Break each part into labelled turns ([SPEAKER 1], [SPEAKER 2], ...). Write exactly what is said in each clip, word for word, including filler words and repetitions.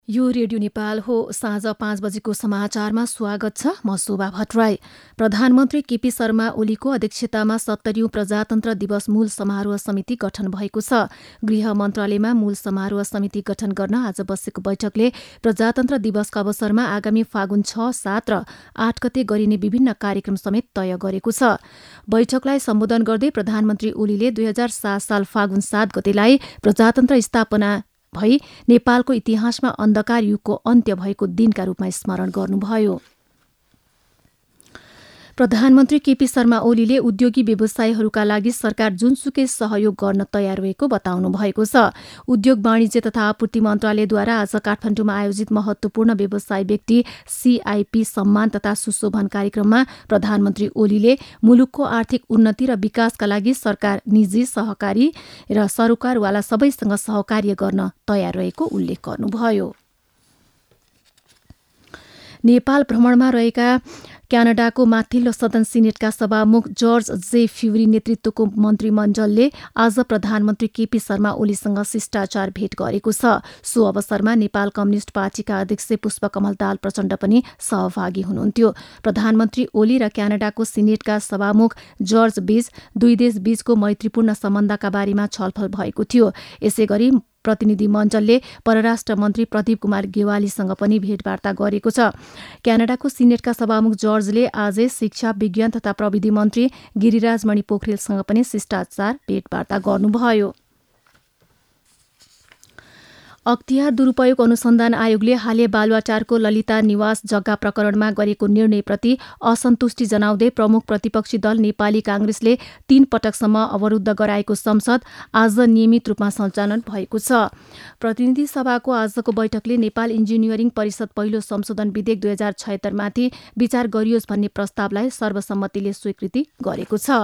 [SPEAKER 1] यो रेडियो नेपाल हो। साँझ पाँच बजेको समाचारमा स्वागत छ। म शोभा भट्टराई। प्रधानमन्त्री केपी शर्मा ओलीको अध्यक्षतामा सत्तरीौं प्रजातन्त्र दिवस मूल समारोह समिति गठन भएको छ। गृह मन्त्रालयमा मूल समारोह समिति गठन गर्न आज बसेको बैठकले प्रजातन्त्र दिवसका अवसरमा आगामी फागुन छ, सात र आठ गते गरिने विभिन्न कार्यक्रम समेत तय गरेको छ। बैठकलाई सम्बोधन गर्दै प्रधानमन्त्री ओलीले दुई हजार सात साल फागुन सात गतेलाई प्रजातन्त्र स्थापना भई नेपालको इतिहासमा अन्धकार युगको अन्त्य भएको दिनका रूपमा स्मरण गर्नुभयो। प्रधानमन्त्री केपी शर्मा ओलीले उद्योगी व्यवसायीहरूका लागि सरकार जुनसुकै सहयोग गर्न तयार रहेको बताउनु भएको छ। उद्योग वाणिज्य तथा आपूर्ति मन्त्रालयद्वारा आज काठमाडौँमा आयोजित महत्वपूर्ण व्यवसाय व्यक्ति सीआईपी सम्मान तथा सुशोभन कार्यक्रममा प्रधानमन्त्री ओलीले मुलुकको आर्थिक उन्नति र विकासका लागि सरकार निजी, सहकारी र सरोकारवाला सबैसँग सहकार्य गर्न तयार रहेको उल्लेख गर्नुभयो। नेपाल भ्रमणमा रहेका क्यानाडाको माथिल्लो सदन सिनेटका सभामुख जर्ज जे फ्युरी नेतृत्वको मन्त्रीमण्डलले आज प्रधानमन्त्री केपी शर्मा ओलीसँग शिष्टाचार भेट गरेको छ। सो अवसरमा नेपाल कम्युनिष्ट पार्टीका अध्यक्ष पुष्पकमल दाहाल प्रचण्ड पनि सहभागी हुनुहुन्थ्यो। प्रधानमन्त्री ओली र क्यानाडाको सिनेटका सभामुख जर्ज बीच दुई देश बीचको मैत्रीपूर्ण सम्बन्धका बारेमा छलफल भएको थियो। यसैगरी प्रतिनिधि मण्डलले परराष्ट्र मन्त्री प्रदीप कुमार गेवालीसँग पनि भेटवार्ता गरेको छ। क्यानाडाको सिनेटका सभामुख जर्जले आजै शिक्षा, विज्ञान तथा प्रविधि मन्त्री गिरिराजमणि पोखरेलसँग पनि शिष्टाचार भेटवार्ता गर्नुभयो। अख्तियार दुरूपयोग अनुसन्धान आयोगले हाले बालुवाटारको ललिता निवास जग्गा प्रकरणमा गरेको निर्णयप्रति असन्तुष्टि जनाउँदै प्रमुख प्रतिपक्षी दल नेपाली कांग्रेसले तीन पटकसम्म अवरुद्ध गराएको संसद आज नियमित रूपमा सञ्चालन भएको छ। प्रतिनिधि सभाको आजको बैठकले नेपाल इन्जिनियरिङ परिषद पहिलो संशोधन विधेयक दुई हजार छयत्तरमाथि विचार गरियोस् भन्ने प्रस्तावलाई सर्वसम्मतिले स्वीकृति गरेको छ।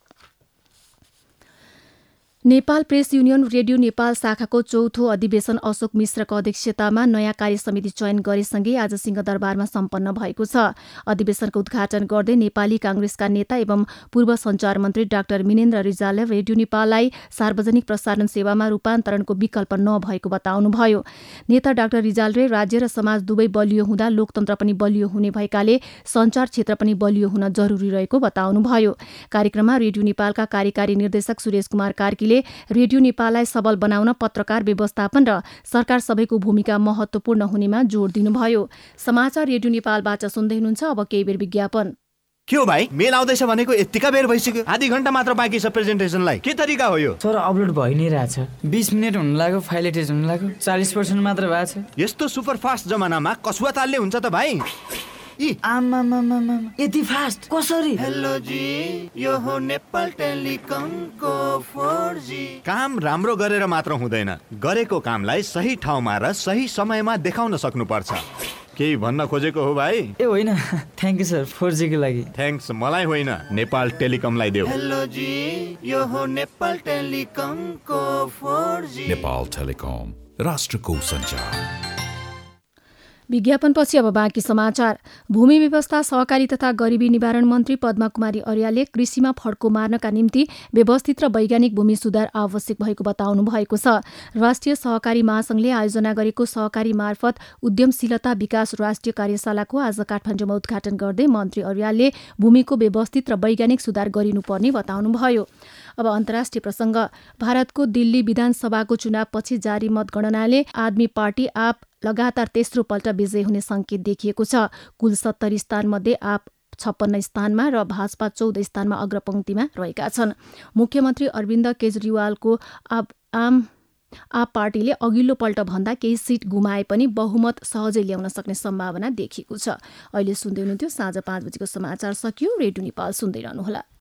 [SPEAKER 1] Nepal press union radio Nepal शाखाको चौथो अधिवेशन अशोक मिश्रको अध्यक्षतामा नयाँ कार्य समिति चयन गरेसँगै आज सिंहदरबारमा सम्पन्न भएको छ। अधिवेशनको उद्घाटन गर्दै नेपाली कांग्रेसका नेता एवं पूर्व सञ्चार मन्त्री डाक्टर मिनेन्द्र रिजालले रेडियो नेपाललाई सार्वजनिक प्रसारण सेवामा रूपान्तरणको विकल्प नभएको बताउनुभयो। नेता डाक्टर रिजालले राज्य र समाज दुवै बलियो हुँदा लोकतन्त्र पनि बलियो हुने भएकाले सञ्चार क्षेत्र पनि बलियो हुन जरुरी रहेको बताउनुभयो। कार्यक्रममा रेडियो नेपालका कार्यकारी निर्देशक सुरेश कुमार कार्की रेडियो नेपाललाई सबल बनाउन पत्रकार व्यवस्थापन र सरकार सबैको भूमिका महत्वपूर्ण हुनेमा जोड दिनुभयो। समाचार रेडियो नेपालबाट सुन्दै हुनुहुन्छ। अब केही बेर विज्ञापन।
[SPEAKER 2] के हो भाइ, मेल आउँदैछ भनेको यतिका बेर भइसक्यो? आधी घण्टा मात्र बाँकी छ प्रेजेन्टेसनलाई। के तरिका हो यो?
[SPEAKER 3] सर, अपलोड भइ नै रहेछ। बीस मिनेट हुन लाग्यो, फाइल एटेच हुन लाग्यो, चालीस पर्सेन्ट मात्र भएको छ।
[SPEAKER 2] यस्तो सुपर फास्ट जमानामा कसुवा तालले हुन्छ त भाइ?
[SPEAKER 3] आमामामामा, यति फास्ट कसरी?
[SPEAKER 4] हेलो जी, यो हो नेपाल टेलिकमको फोर जी।
[SPEAKER 2] काम राम्रो गरेर मात्र हुँदैन, गरेको कामलाई सही ठाउँमा र सही समयमा देखाउन सक्नुपर्छ। केही भन्न खोजेको हो भाइ?
[SPEAKER 3] ए होइन, thank you sir, four G को लागि।
[SPEAKER 2] थ्याङ्क्स मलाई होइन, नेपाल टेलिकमलाई देऊ।
[SPEAKER 4] हेलो जी, यो हो नेपाल टेलिकमको फोर जी।
[SPEAKER 5] नेपाल टेलिकम, राष्ट्रको सञ्चार।
[SPEAKER 1] विज्ञापनपछि अब बाँकी समाचार। भूमि व्यवस्था, सहकारी तथा गरिबी निवारण मन्त्री पद्मा कुमारी अर्यालले कृषिमा फड्को मार्नका निम्ति व्यवस्थित र वैज्ञानिक भूमि सुधार आवश्यक भएको बताउनु भएको छ। राष्ट्रिय सहकारी महासंघले आयोजना गरेको सहकारी मार्फत उद्यमशीलता विकास राष्ट्रिय कार्यशालाको आज काठमाडौँमा उद्घाटन गर्दै मन्त्री अर्यालले भूमिको व्यवस्थित र वैज्ञानिक सुधार गरिनुपर्ने बताउनुभयो। अब अन्तर्राष्ट्रिय प्रसङ्ग। भारतको दिल्ली विधानसभाको चुनावपछि जारी मतगणनाले आदमी पार्टी आप लगातार तेस्रो पल्ट विजयी हुने संकेत देखिएको छ। कुल सत्तरी स्थानमध्ये आप छप्पन्न स्थानमा र भाजपा चौध स्थानमा अग्रपङ्क्तिमा रहेका छन्। मुख्यमन्त्री अरविन्द केजरीवालको आप आम आप पार्टीले अघिल्लो पल्ट भन्दा केही सिट गुमाए पनि बहुमत सहजै ल्याउन सक्ने सम्भावना देखिएको छ। अहिले सुन्दै हुनुहुन्थ्यो साँझ पाँच बजेको समाचार सकियो। रेडियो नेपाल सुन्दै रहनुहोला।